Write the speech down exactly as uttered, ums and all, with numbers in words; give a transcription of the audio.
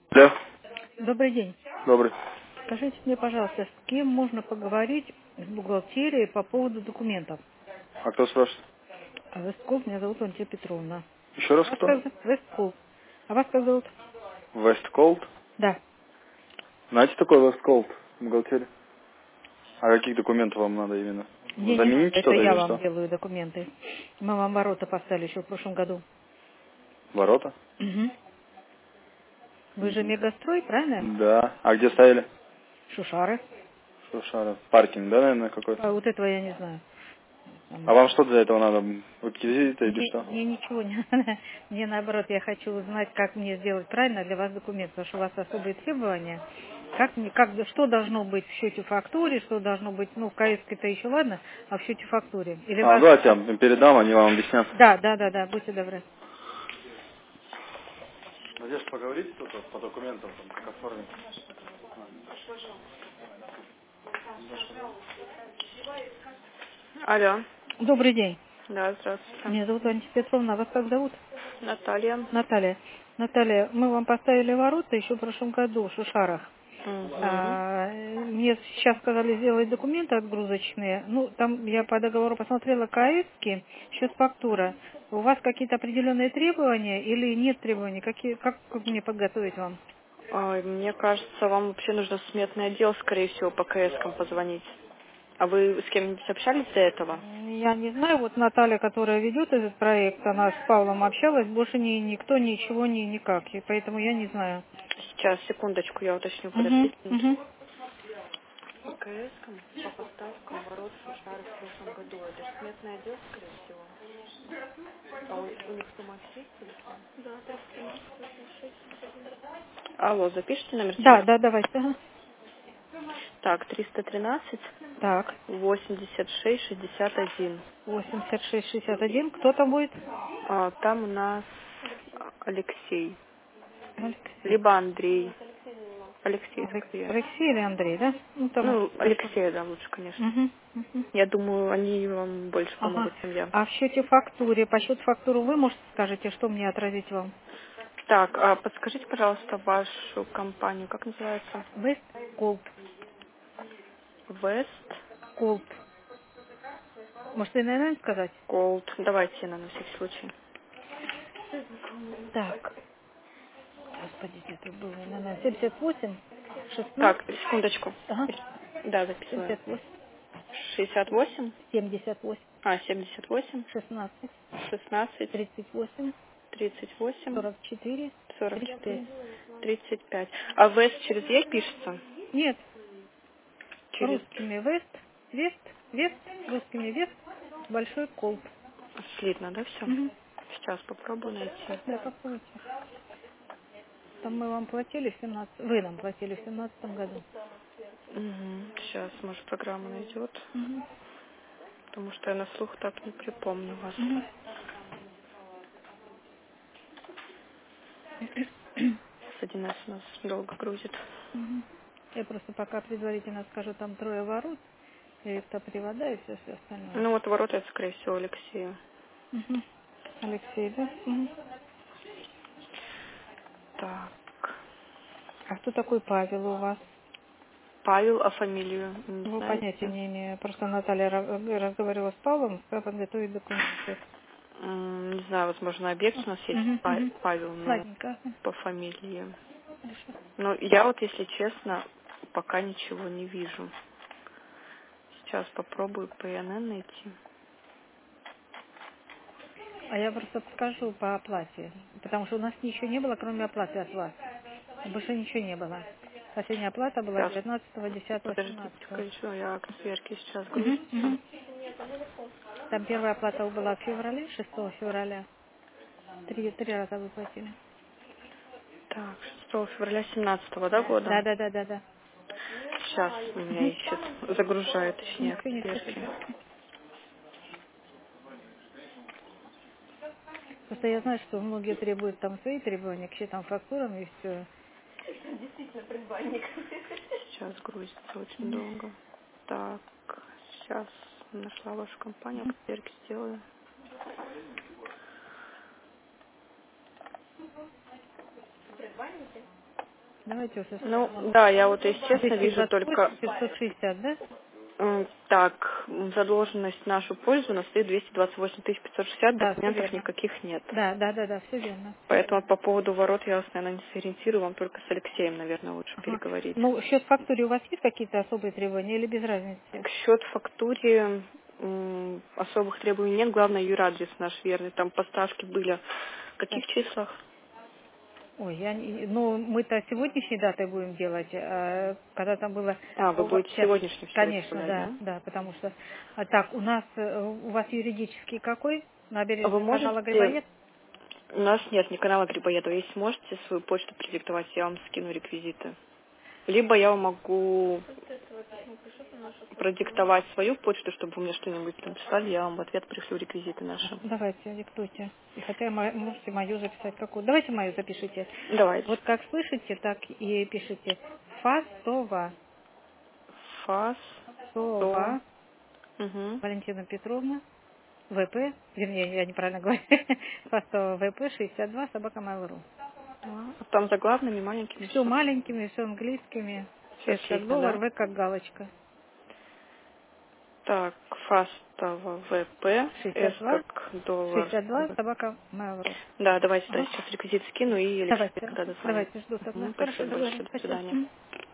Да, Добрый день. добрый. Скажите мне, пожалуйста, с кем можно поговорить в бухгалтерии по поводу документов? А кто спрашивает? А Вестков, меня зовут Антия Петровна. Еще раз Вас кто? как зовут? Вестков. А вас как зовут? Вестколд. Да. Знаете такой Вестколд в бухгалтерии? А каких документов вам надо именно? Мне не Заменить надо, это что-то я или вам что? делаю документы. Мы вам ворота поставили еще в прошлом году. Ворота? Угу. Вы же Мгм. мегастрой, правильно? Да. А где ставили? Шушары. Шушара. Паркинг, да, наверное, какой-то? А вот этого я не знаю. А Там- вам что для этого надо? Реквизиты или Мне, что? мне ничего не надо. Мне наоборот, я хочу узнать, как мне сделать правильно для вас документ, потому что у вас особые требования. Как мне, как, что должно быть в счете фактуре, что должно быть, ну, в КС-то еще ладно, а в счете фактуре. Или А, вас... давайте я вам передам, они вам объяснят. Да, да, да, да, будьте добры. Надежда, поговорите тут вот по документам, там, как оформить. Алло. Добрый день. Да, здравствуйте. Меня зовут Антия Петровна. А вас как зовут? Наталья. Наталья. Наталья, мы вам поставили ворота еще в прошлом году в Шушарах. Угу. А, мне сейчас сказали сделать документы отгрузочные. Ну, там я по договору посмотрела КСки, счет фактура. У вас какие-то определенные требования или нет требований? Какие, как, как мне подготовить вам? Ой, мне кажется, вам вообще нужно в сметный отдел, скорее всего, по КСкам позвонить. А вы с кем-нибудь общались до этого? М, Я не знаю, вот Наталья, которая ведет этот проект, она с Павлом общалась, больше ни, никто ничего не никак, и поэтому я не знаю. Сейчас, секундочку, я уточню, Угу, подождите. угу. По КСкам, по поставкам ворот Шушары в прошлом году. Это же сметный отдел, скорее всего. А у, у них что, матч есть телефон? Алло, запишите номер Да, телефона. да, давайте. Ага. Так, триста тринадцать Так, восемьдесят шесть шестьдесят один. восемьдесят шесть шестьдесят один. Кто там будет? А, там у нас Алексей. Алексей. Либо Андрей. Алексей, Алек- скорее. Алексей или Андрей, да? Ну, там Ну, хорошо. Алексея, да, лучше, конечно. Угу, угу. Я думаю, они вам больше Ага. помогут, чем я. А в счете фактуре, по счету фактуру вы, может, скажете, что мне отразить вам? Так, а подскажите, пожалуйста, вашу компанию, как называется? Вест Колп. West Колп. Может, и наверное сказать? Gold. Давайте я на всякий случай. Так. Господи, где тут было? Наверное, семьдесят восемь, Так, шестнадцать. секундочку. Ага. Да, записываю. семьдесят восемь, шестьдесят восемь, семьдесят восемь, а, семьдесят восемь, шестнадцать, шестнадцать, тридцать восемь, тридцать восемь, сорок четыре, сорок тридцать пять. четыре, тридцать пять. А West через Е пишется? Нет, Через... русскими Вест, Вест, Вест, русскими Вест, большой Колп. Слитно, да, все? Угу. Сейчас попробую найти. Да, попробуйте. Там мы вам платили в семнадцатом, вы нам платили в семнадцатом году. Сейчас, может, программа найдет, Угу. потому что я на слух так не припомню вас. Угу. С один эс у нас долго грузит. Угу. Я просто пока предварительно скажу, там трое ворот, электропривода и все, все остальное. Ну вот ворота это, скорее всего, Алексею. Угу. Алексей, да? Угу. Так, А кто такой Павел у вас? Павел, а фамилию не Его понятия знаете? не имею. Просто Наталья ра- разговаривала с Павлом, как подготовить документы. М, Не знаю, возможно, на объект у нас есть Угу, Па- угу. Павел, но Ладненько. по фамилии. Хорошо. Но я вот, если честно, пока ничего не вижу. Сейчас попробую по И Н Н найти. А я просто скажу по оплате. Потому что у нас ничего не было, кроме оплаты от вас. Больше ничего не было. Последняя оплата была Сейчас, девятнадцатого десятого подождите-ка семнадцатого. еще, я к сверке сейчас Угу, грузится. угу. Там первая оплата была в феврале, шестого февраля. Три, три раза выплатили. Так, шестого февраля семнадцатого, да, года? Да, да, да, да, да. Сейчас у меня Угу. ищет, загружает, точнее, к Ничего не сверке. спешите. Просто я знаю, что многие требуют там свои требования к счетам, фактурам и все. Сейчас грузится очень долго. Так, сейчас нашла вашу компанию, к сверке сделаю. Давайте уже. Ну, да, я вот, естественно, вижу только... пятьсот шестьдесят, да? Так, задолженность в нашу пользу у нас стоит двести двадцать восемь тысяч пятьсот шестьдесят, Да, документов никаких нет. Да, да, да, да, все верно. Поэтому по поводу ворот я вас, наверное, не сориентирую, вам только с Алексеем, наверное, лучше ага. переговорить. Ну, счет фактуре у вас есть какие-то особые требования или без разницы? К счет фактуре м, особых требований нет, главное юрадрес наш верный, там поставки были. В каких так. числах? Ой, я не, ну, мы-то сегодняшней датой будем делать, а когда там было... А, вы будете сейчас, сегодняшний все конечно, да, да? да, потому что... А так, у нас, у вас юридический какой? Набережная вы можете... канала Грибоед? У нас нет, не канала Грибоедова. Если сможете свою почту продиктовать, я вам скину реквизиты. Либо я вам могу продиктовать свою почту, чтобы вы мне что-нибудь там писали, я вам в ответ пришлю реквизиты наши. Давайте, диктуйте. И хотя можете мою записать какую. Давайте мою запишите. Давайте. Вот как слышите, так и пишите. Фастова. Фастова. Угу. Валентина Петровна. ВП. Вернее, я неправильно говорю. Фастова ВП шестьдесят два собака mail.ru. А там заглавными маленькими. Все маленькими, все английскими. С как доллар, да? В как галочка. Так, Фастова ВП, С как доллар. шестьдесят два собака mail.ru. Да, давайте ага. сейчас реквизит скину и давайте, когда дозвонит. давайте, жду тогда. Угу, Хорошо, спасибо большое, до свидания.